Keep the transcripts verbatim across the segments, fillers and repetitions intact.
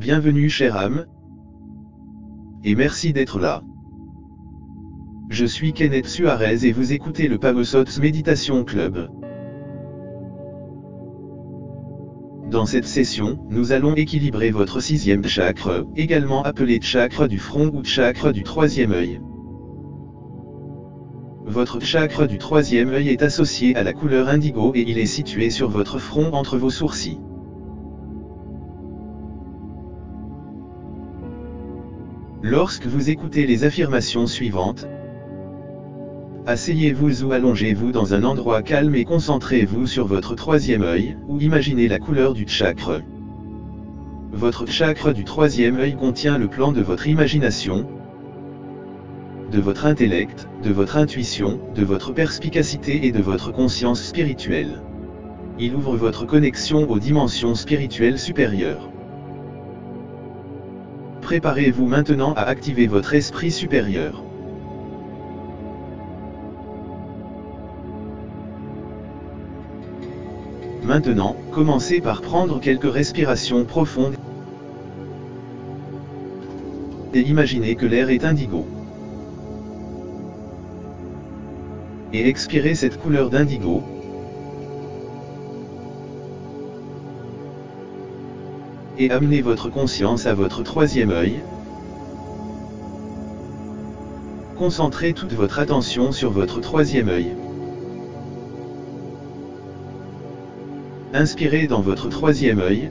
Bienvenue chère âme, et merci d'être là. Je suis Kenneth Suarez et vous écoutez le Pavosots Meditation Club. Dans cette session, nous allons équilibrer votre sixième chakra, également appelé chakra du front ou chakra du troisième œil. Votre chakra du troisième œil est associé à la couleur indigo et il est situé sur votre front entre vos sourcils. Lorsque vous écoutez les affirmations suivantes, asseyez-vous ou allongez-vous dans un endroit calme et concentrez-vous sur votre troisième œil, ou imaginez la couleur du chakra. Votre chakra du troisième œil contient le plan de votre imagination, de votre intellect, de votre intuition, de votre perspicacité et de votre conscience spirituelle. Il ouvre votre connexion aux dimensions spirituelles supérieures. Préparez-vous maintenant à activer votre esprit supérieur. Maintenant, commencez par prendre quelques respirations profondes et imaginez que l'air est indigo. Et expirez cette couleur d'indigo. Et amenez votre conscience à votre troisième œil. Concentrez toute votre attention sur votre troisième œil. Inspirez dans votre troisième œil.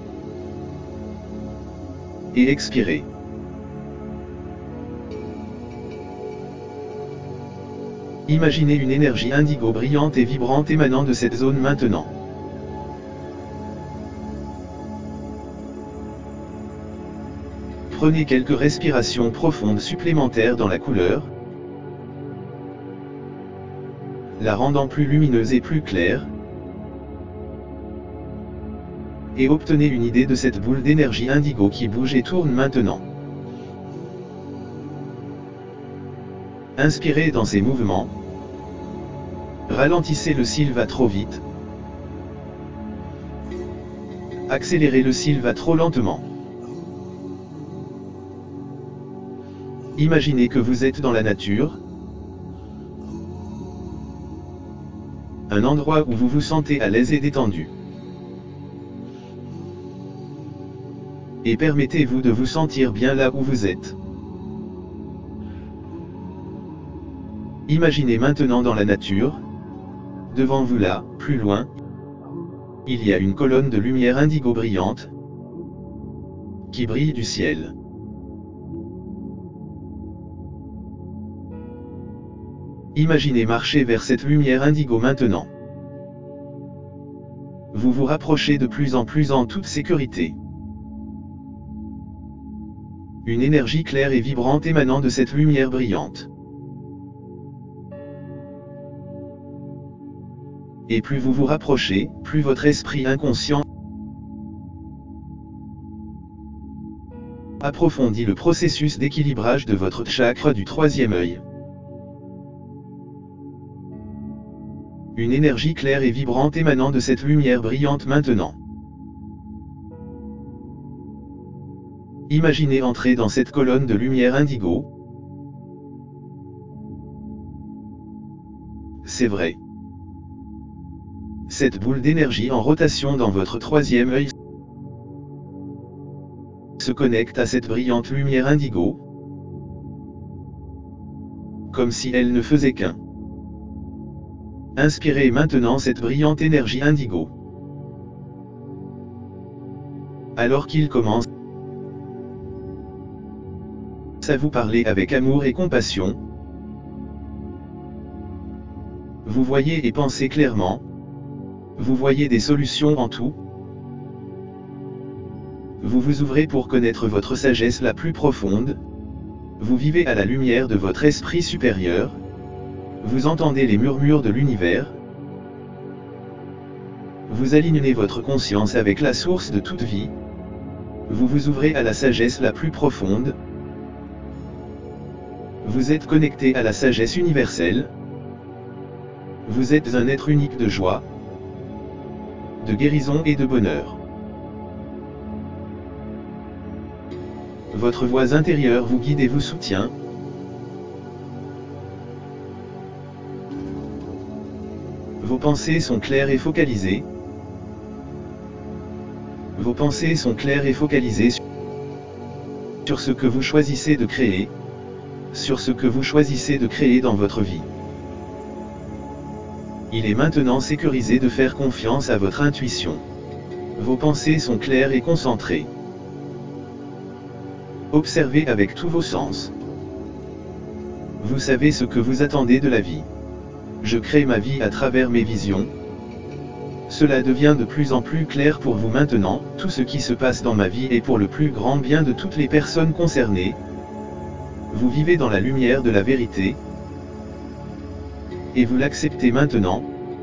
Et expirez. Imaginez une énergie indigo brillante et vibrante émanant de cette zone maintenant. Prenez quelques respirations profondes supplémentaires dans la couleur, la rendant plus lumineuse et plus claire, et obtenez une idée de cette boule d'énergie indigo qui bouge et tourne maintenant. Inspirez dans ces mouvements, ralentissez-le s'il va trop vite, accélérez-le s'il va trop lentement. Imaginez que vous êtes dans la nature, un endroit où vous vous sentez à l'aise et détendu. Et permettez-vous de vous sentir bien là où vous êtes. Imaginez maintenant dans la nature, devant vous là, plus loin, il y a une colonne de lumière indigo brillante, qui brille du ciel. Imaginez marcher vers cette lumière indigo maintenant. Vous vous rapprochez de plus en plus en toute sécurité. Une énergie claire et vibrante émanant de cette lumière brillante. Et plus vous vous rapprochez, plus votre esprit inconscient approfondit le processus d'équilibrage de votre chakra du troisième œil. Une énergie claire et vibrante émanant de cette lumière brillante maintenant. Imaginez entrer dans cette colonne de lumière indigo. C'est vrai. Cette boule d'énergie en rotation dans votre troisième œil se connecte à cette brillante lumière indigo, comme si elle ne faisait qu'un. Inspirez maintenant cette brillante énergie indigo. Alors qu'il commence à vous parler avec amour et compassion, vous voyez et pensez clairement, vous voyez des solutions en tout, vous vous ouvrez pour connaître votre sagesse la plus profonde, vous vivez à la lumière de votre esprit supérieur, vous entendez les murmures de l'univers, vous alignez votre conscience avec la source de toute vie, vous vous ouvrez à la sagesse la plus profonde, vous êtes connecté à la sagesse universelle, vous êtes un être unique de joie, de guérison et de bonheur. Votre voix intérieure vous guide et vous soutient. Vos pensées sont claires et focalisées. Vos pensées sont claires et focalisées sur ce que vous choisissez de créer, sur ce que vous choisissez de créer dans votre vie. Il est maintenant sécurisé de faire confiance à votre intuition. Vos pensées sont claires et concentrées. Observez avec tous vos sens. Vous savez ce que vous attendez de la vie. Je crée ma vie à travers mes visions. Cela devient de plus en plus clair pour vous maintenant, tout ce qui se passe dans ma vie est pour le plus grand bien de toutes les personnes concernées. Vous vivez dans la lumière de la vérité. Et vous l'acceptez maintenant.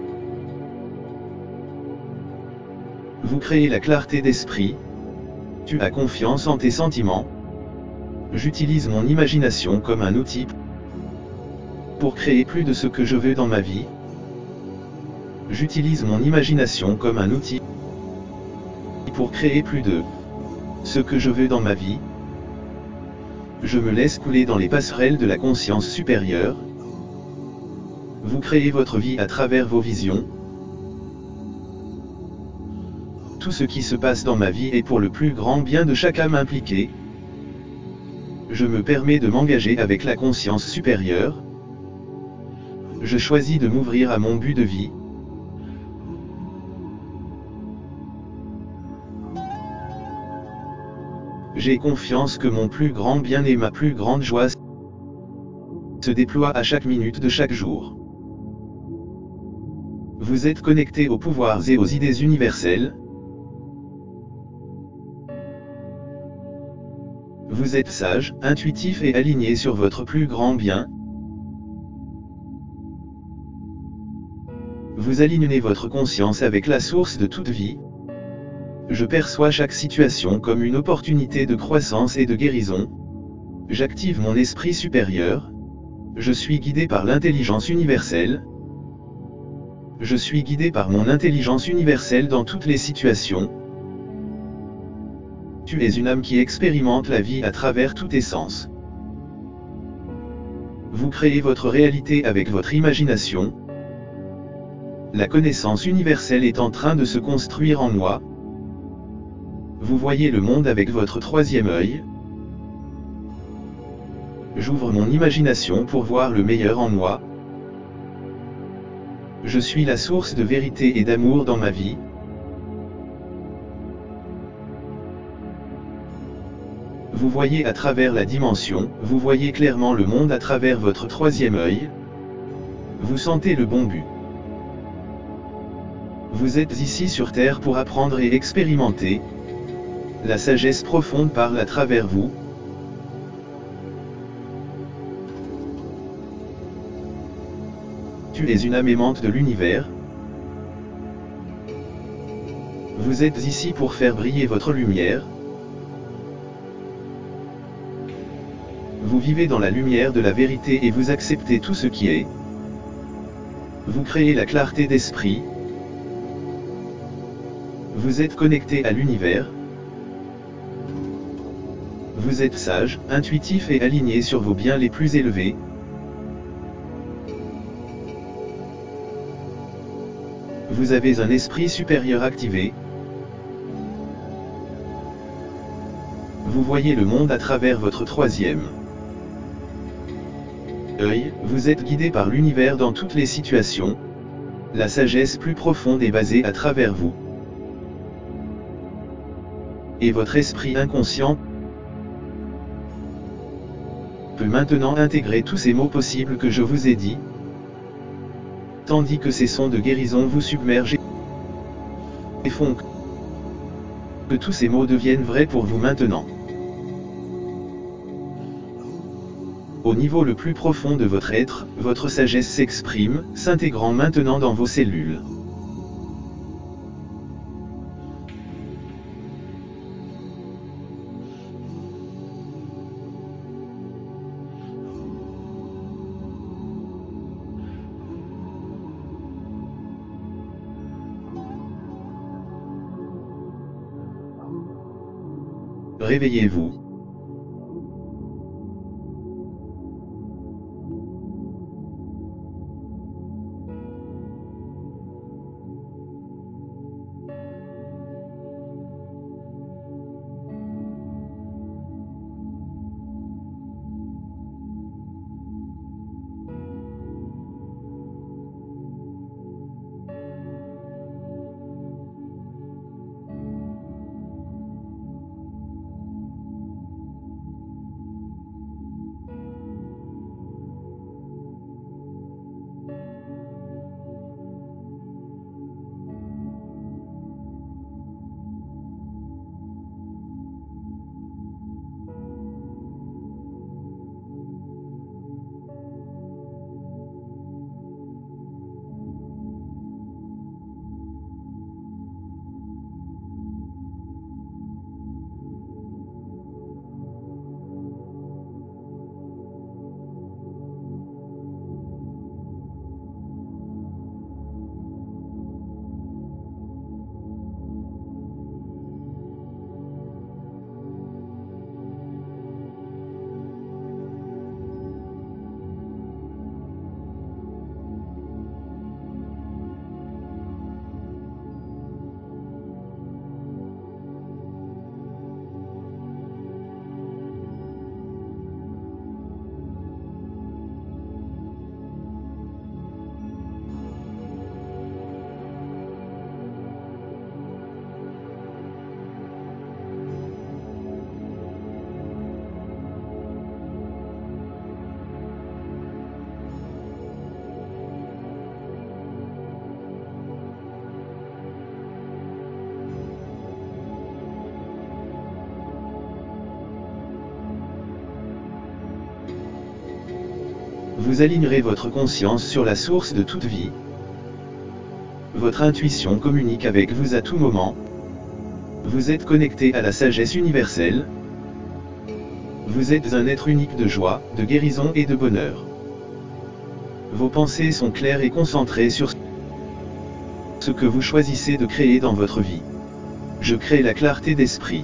Vous créez la clarté d'esprit. Tu as confiance en tes sentiments. J'utilise mon imagination comme un outil pour créer plus de ce que je veux dans ma vie. J'utilise mon imagination comme un outil pour créer plus de ce que je veux dans ma vie. Je me laisse couler dans les passerelles de la conscience supérieure. Vous créez votre vie à travers vos visions. Tout ce qui se passe dans ma vie est pour le plus grand bien de chaque âme impliquée. Je me permets de m'engager avec la conscience supérieure. Je choisis de m'ouvrir à mon but de vie. J'ai confiance que mon plus grand bien et ma plus grande joie se déploient à chaque minute de chaque jour. Vous êtes connecté aux pouvoirs et aux idées universelles. Vous êtes sage, intuitif et aligné sur votre plus grand bien. Vous alignez votre conscience avec la source de toute vie. Je perçois chaque situation comme une opportunité de croissance et de guérison. J'active mon esprit supérieur. Je suis guidé par l'intelligence universelle. Je suis guidé par mon intelligence universelle dans toutes les situations. Tu es une âme qui expérimente la vie à travers tous tes sens. Vous créez votre réalité avec votre imagination. La connaissance universelle est en train de se construire en moi. Vous voyez le monde avec votre troisième œil. J'ouvre mon imagination pour voir le meilleur en moi. Je suis la source de vérité et d'amour dans ma vie. Vous voyez à travers la dimension, vous voyez clairement le monde à travers votre troisième œil. Vous sentez le bon but. Vous êtes ici sur Terre pour apprendre et expérimenter. La sagesse profonde parle à travers vous. Tu es une âme aimante de l'univers. Vous êtes ici pour faire briller votre lumière. Vous vivez dans la lumière de la vérité et vous acceptez tout ce qui est. Vous créez la clarté d'esprit. Vous êtes connecté à l'univers. Vous êtes sage, intuitif et aligné sur vos biens les plus élevés. Vous avez un esprit supérieur activé. Vous voyez le monde à travers votre troisième œil, vous êtes guidé par l'univers dans toutes les situations. La sagesse plus profonde est basée à travers vous. Et votre esprit inconscient peut maintenant intégrer tous ces mots possibles que je vous ai dit, tandis que ces sons de guérison vous submergent et font que tous ces mots deviennent vrais pour vous maintenant. Au niveau le plus profond de votre être, votre sagesse s'exprime, s'intégrant maintenant dans vos cellules. Réveillez-vous. Vous alignerez votre conscience sur la source de toute vie. Votre intuition communique avec vous à tout moment. Vous êtes connecté à la sagesse universelle. Vous êtes un être unique de joie, de guérison et de bonheur. Vos pensées sont claires et concentrées sur ce que vous choisissez de créer dans votre vie. Je crée la clarté d'esprit.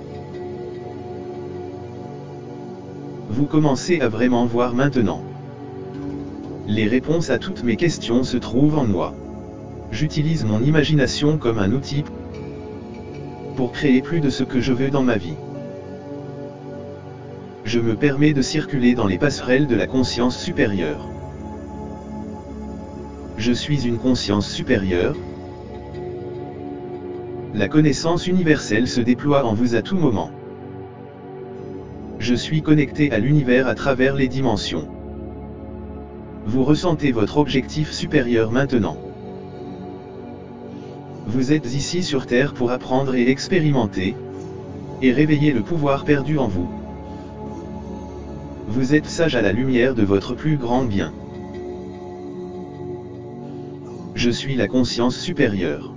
Vous commencez à vraiment voir maintenant. Les réponses à toutes mes questions se trouvent en moi. J'utilise mon imagination comme un outil pour créer plus de ce que je veux dans ma vie. Je me permets de circuler dans les passerelles de la conscience supérieure. Je suis une conscience supérieure. La connaissance universelle se déploie en vous à tout moment. Je suis connecté à l'univers à travers les dimensions. Vous ressentez votre objectif supérieur maintenant. Vous êtes ici sur Terre pour apprendre et expérimenter, et réveiller le pouvoir perdu en vous. Vous êtes sage à la lumière de votre plus grand bien. Je suis la conscience supérieure.